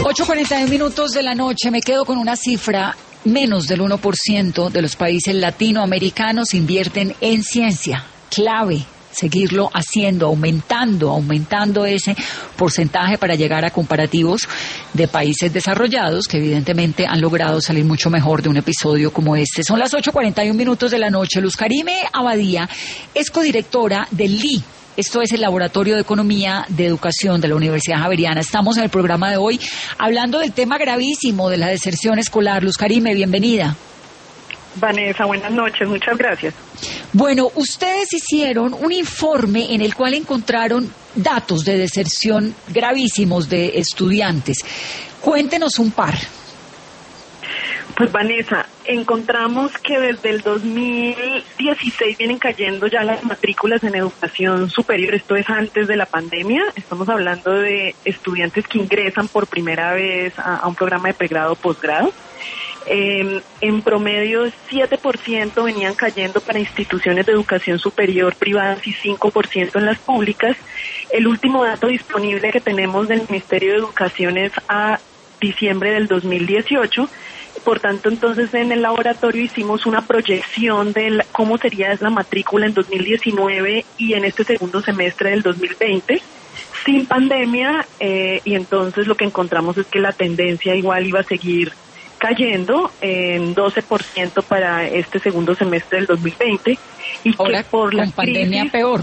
8:41 de la noche, me quedo con una cifra. Menos del 1% de los países latinoamericanos invierten en ciencia. Clave seguirlo haciendo, aumentando ese porcentaje para llegar a comparativos de países desarrollados que evidentemente han logrado salir mucho mejor de un episodio como este. Son las 8:41 de la noche. Luz Karime Abadía es codirectora del LI. Esto es el Laboratorio de Economía de Educación de la Universidad Javeriana. Estamos en el programa de hoy hablando del tema gravísimo de la deserción escolar. Luz Karime, bienvenida. Vanessa, buenas noches, muchas gracias. Bueno, ustedes hicieron un informe en el cual encontraron datos de deserción gravísimos de estudiantes. Cuéntenos un par. Pues Vanessa, encontramos que desde el 2016 vienen cayendo ya las matrículas en educación superior. Esto es antes de la pandemia. Estamos hablando de estudiantes que ingresan por primera vez a un programa de pregrado o posgrado. En promedio 7% venían cayendo para instituciones de educación superior privadas y 5% en las públicas. El último dato disponible que tenemos del Ministerio de Educación es a diciembre del 2018. Por tanto, entonces en el laboratorio hicimos una proyección de cómo sería la matrícula en 2019 y en este segundo semestre del 2020, sin pandemia, y entonces lo que encontramos es que la tendencia igual iba a seguir cayendo en 12% para este segundo semestre del 2020 y ahora, que por la con pandemia crisis, peor.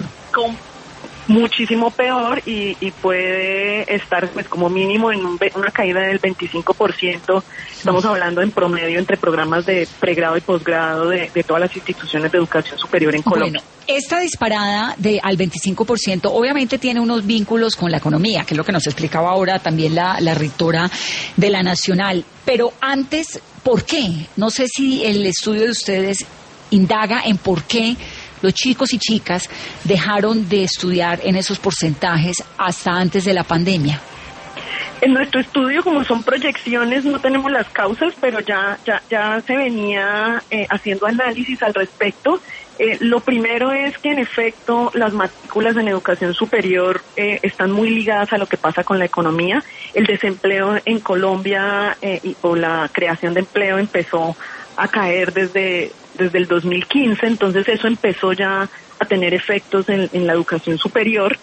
Muchísimo peor y puede estar pues como mínimo en una caída del 25%. Estamos hablando en promedio entre programas de pregrado y posgrado de todas las instituciones de educación superior en Colombia. Bueno, esta disparada al 25% obviamente tiene unos vínculos con la economía, que es lo que nos explicaba ahora también la rectora de la Nacional. Pero antes, ¿por qué? No sé si el estudio de ustedes indaga en por qué los chicos y chicas dejaron de estudiar en esos porcentajes hasta antes de la pandemia. En nuestro estudio, como son proyecciones, no tenemos las causas, pero ya se venía haciendo análisis al respecto. Lo primero es que, en efecto, las matrículas en educación superior están muy ligadas a lo que pasa con la economía. El desempleo en Colombia o la creación de empleo empezó a caer desde el 2015, entonces eso empezó ya a tener efectos en la educación superior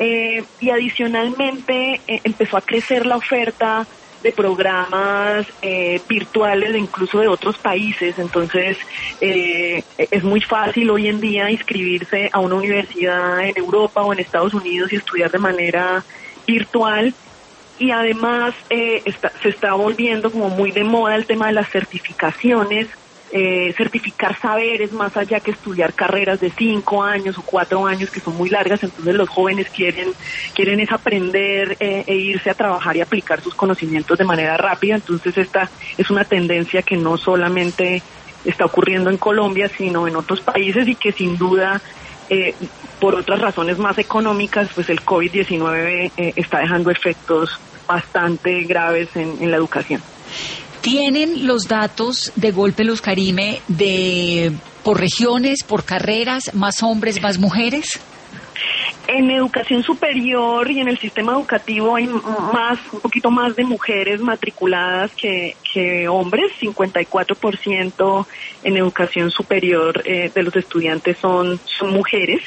y adicionalmente empezó a crecer la oferta de programas virtuales incluso de otros países. Entonces es muy fácil hoy en día inscribirse a una universidad en Europa o en Estados Unidos y estudiar de manera virtual. Y además se está volviendo como muy de moda el tema de las certificaciones, certificar saberes más allá que estudiar carreras de 5 años o 4 años que son muy largas. Entonces los jóvenes quieren es aprender e irse a trabajar y aplicar sus conocimientos de manera rápida. Entonces esta es una tendencia que no solamente está ocurriendo en Colombia, sino en otros países y que sin duda por otras razones más económicas, pues el COVID-19 está dejando efectos bastante graves en la educación. ¿Tienen los datos de golpe, Luz Karime, por regiones, por carreras, más hombres, más mujeres? En educación superior y en el sistema educativo hay un poquito más de mujeres matriculadas que hombres. 54% en educación superior de los estudiantes son mujeres.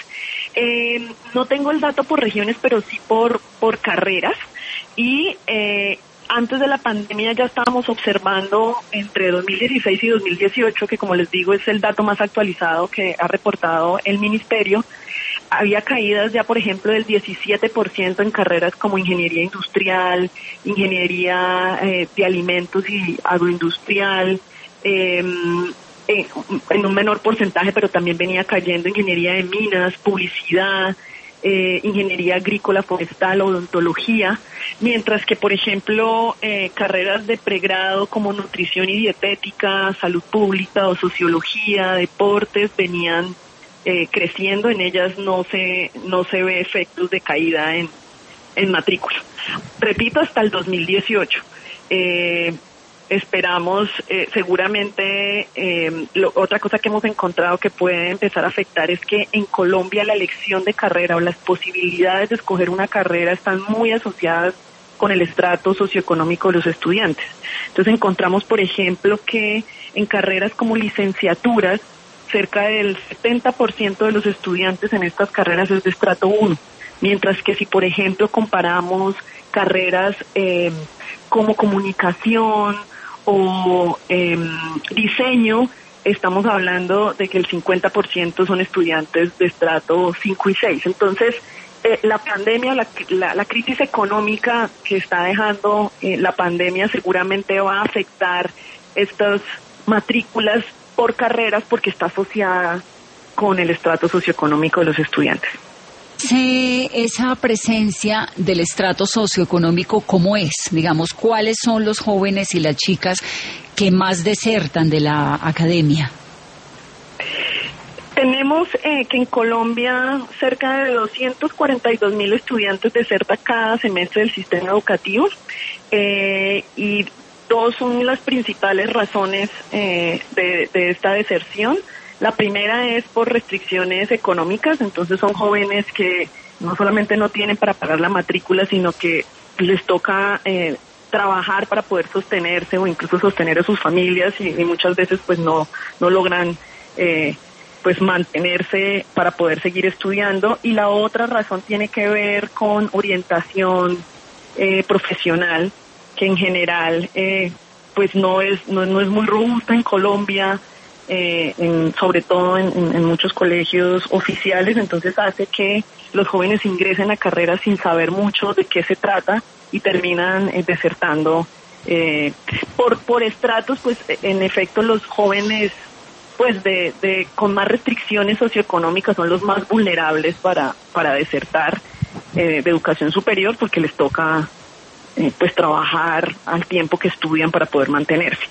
No tengo el dato por regiones, pero sí por carreras. Y antes de la pandemia ya estábamos observando entre 2016 y 2018, que como les digo es el dato más actualizado que ha reportado el Ministerio, había caídas ya, por ejemplo, del 17% en carreras como ingeniería industrial, ingeniería de alimentos y agroindustrial, en un menor porcentaje, pero también venía cayendo ingeniería de minas, publicidad, ingeniería agrícola, forestal, odontología, mientras que, por ejemplo, carreras de pregrado como nutrición y dietética, salud pública o sociología, deportes, venían creciendo. En ellas no se ve efectos de caída en matrícula. Repito, hasta el 2018. Esperamos, seguramente, otra cosa que hemos encontrado que puede empezar a afectar es que en Colombia la elección de carrera o las posibilidades de escoger una carrera están muy asociadas con el estrato socioeconómico de los estudiantes. Entonces encontramos, por ejemplo, que en carreras como licenciaturas, cerca del 70% de los estudiantes en estas carreras es de estrato 1, mientras que si, por ejemplo, comparamos carreras como comunicación o diseño, estamos hablando de que el 50% son estudiantes de estrato 5 y 6. Entonces, la pandemia, la crisis económica que está dejando la pandemia seguramente va a afectar estas matrículas por carreras porque está asociada con el estrato socioeconómico de los estudiantes. Sí, esa presencia del estrato socioeconómico, ¿cómo es? Digamos, ¿cuáles son los jóvenes y las chicas que más desertan de la academia? Tenemos que en Colombia cerca de 242.000 estudiantes desertan cada semestre del sistema educativo y dos son las principales razones de esta deserción. La primera es por restricciones económicas, entonces son jóvenes que no solamente no tienen para pagar la matrícula, sino que les toca trabajar para poder sostenerse o incluso sostener a sus familias y muchas veces pues no logran pues mantenerse para poder seguir estudiando. Y la otra razón tiene que ver con orientación profesional, que en general pues no es muy robusta en Colombia, sobre todo en muchos colegios oficiales, entonces hace que los jóvenes ingresen a carreras sin saber mucho de qué se trata y terminan desertando por estratos. Pues en efecto los jóvenes pues con más restricciones socioeconómicas son los más vulnerables para desertar de educación superior, porque les toca pues trabajar al tiempo que estudian para poder mantenerse.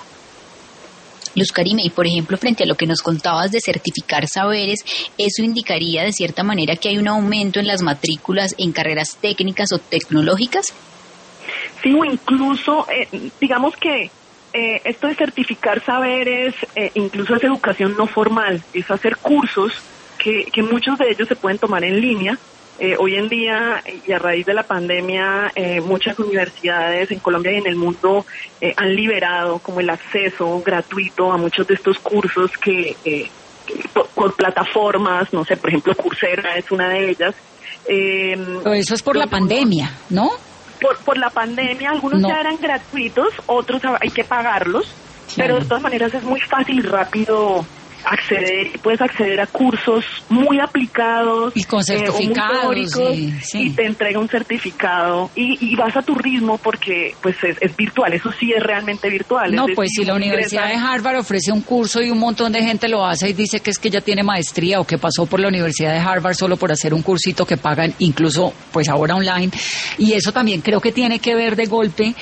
Luz Karime, y por ejemplo, frente a lo que nos contabas de certificar saberes, ¿eso indicaría de cierta manera que hay un aumento en las matrículas en carreras técnicas o tecnológicas? Sí, o incluso, digamos que esto de certificar saberes, incluso es educación no formal, es hacer cursos que muchos de ellos se pueden tomar en línea. Hoy en día, y a raíz de la pandemia, muchas universidades en Colombia y en el mundo han liberado como el acceso gratuito a muchos de estos cursos que por plataformas, no sé, por ejemplo, Coursera es una de ellas. Pero eso es por la pandemia, ¿no? Por la pandemia, algunos ya eran gratuitos, otros hay que pagarlos, pero de todas maneras es muy fácil y rápido puedes acceder a cursos muy aplicados y con certificados y te entrega un certificado y vas a tu ritmo porque pues es virtual, eso sí es realmente virtual. No, pues si la Universidad de Harvard ofrece un curso y un montón de gente lo hace y dice que es que ya tiene maestría o que pasó por la Universidad de Harvard solo por hacer un cursito que pagan incluso pues ahora online, y eso también creo que tiene que ver de golpe,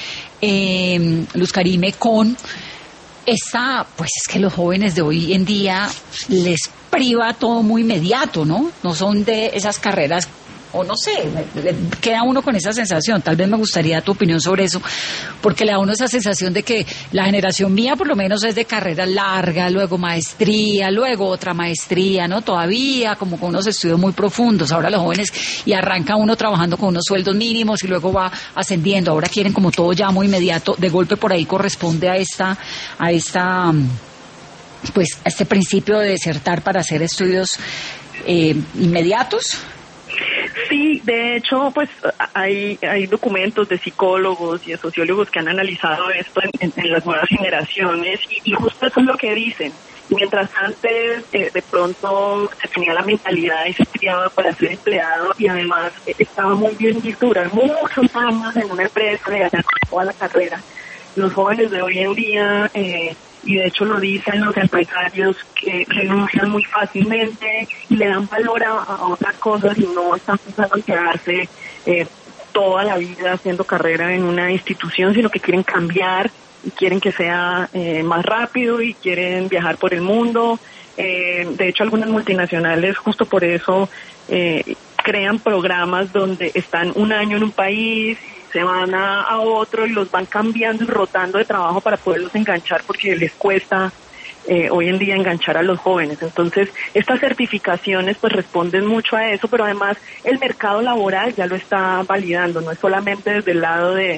Luz Karime, con pues es que los jóvenes de hoy en día les priva todo muy inmediato, ¿no? No son de esas carreras, o no sé, queda uno con esa sensación. Tal vez me gustaría tu opinión sobre eso, porque le da a uno esa sensación de que la generación mía por lo menos es de carrera larga, luego maestría, luego otra maestría, ¿no? Todavía como con unos estudios muy profundos. Ahora los jóvenes, y arranca uno trabajando con unos sueldos mínimos y luego va ascendiendo. Ahora quieren como todo ya muy inmediato. De golpe por ahí corresponde a este principio de desertar para hacer estudios inmediatos. Sí, de hecho, pues hay documentos de psicólogos y de sociólogos que han analizado esto en las nuevas generaciones y justo eso es lo que dicen. Mientras antes de pronto se tenía la mentalidad y se estudiaba para ser empleado y además estaba muy bien visto durar muchos años en una empresa y hacer toda la carrera. Los jóvenes de hoy en día, y de hecho lo dicen los empresarios, que renuncian muy fácilmente y le dan valor a otras cosas y no están pensando en quedarse toda la vida haciendo carrera en una institución, sino que quieren cambiar y quieren que sea más rápido y quieren viajar por el mundo. De hecho, algunas multinacionales justo por eso crean programas donde están un año en un país, se van a otro y los van cambiando y rotando de trabajo para poderlos enganchar porque les cuesta hoy en día enganchar a los jóvenes. Entonces, estas certificaciones pues responden mucho a eso, pero además el mercado laboral ya lo está validando, no es solamente desde el lado de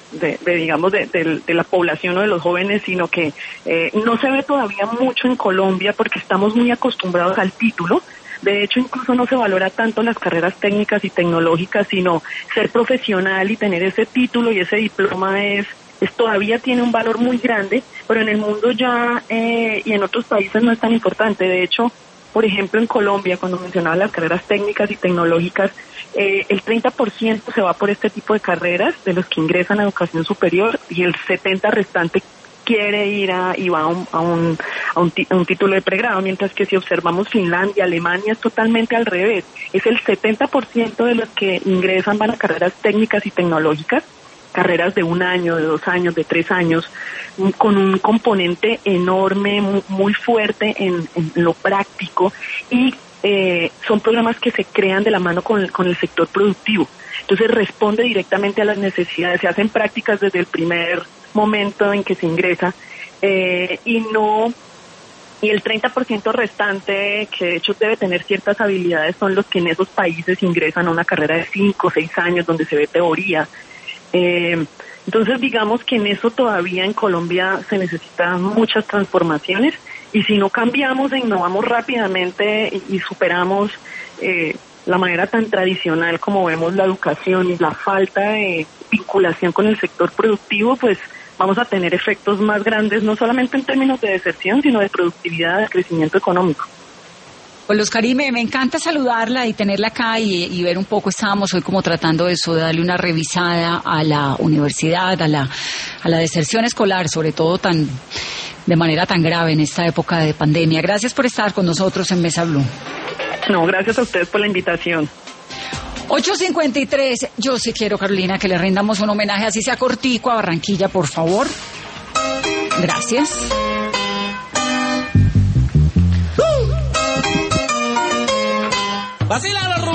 la población o de los jóvenes, sino que no se ve todavía mucho en Colombia porque estamos muy acostumbrados al título. De hecho, incluso no se valora tanto las carreras técnicas y tecnológicas, sino ser profesional y tener ese título y ese diploma todavía tiene un valor muy grande, pero en el mundo ya y en otros países no es tan importante. De hecho, por ejemplo, en Colombia, cuando mencionaba las carreras técnicas y tecnológicas, el 30% se va por este tipo de carreras de los que ingresan a educación superior y el 70% restante quiere ir y va a un título de pregrado, mientras que si observamos Finlandia, Alemania, es totalmente al revés. Es el 70% de los que ingresan van a carreras técnicas y tecnológicas, carreras de 1 año, de 2 años, de 3 años, con un componente enorme, muy fuerte en lo práctico, y son programas que se crean de la mano con el sector productivo. Entonces responde directamente a las necesidades, se hacen prácticas desde el primer momento en que se ingresa, y el 30% restante, que de hecho debe tener ciertas habilidades, son los que en esos países ingresan a una carrera de 5 o 6 años donde se ve teoría. Entonces digamos que en eso todavía en Colombia se necesitan muchas transformaciones, y si no cambiamos e innovamos rápidamente y superamos la manera tan tradicional como vemos la educación y la falta de vinculación con el sector productivo, pues vamos a tener efectos más grandes, no solamente en términos de deserción, sino de productividad, de crecimiento económico. Pues Luz Karime, me encanta saludarla y tenerla acá y ver un poco. Estábamos hoy como tratando eso, de darle una revisada a la universidad, a la deserción escolar, sobre todo de manera tan grave en esta época de pandemia. Gracias por estar con nosotros en Mesa Blue. No, gracias a ustedes por la invitación. 8:53. Yo sí quiero, Carolina, que le rindamos un homenaje, así sea cortico, a Barranquilla, por favor. Gracias. Vacila.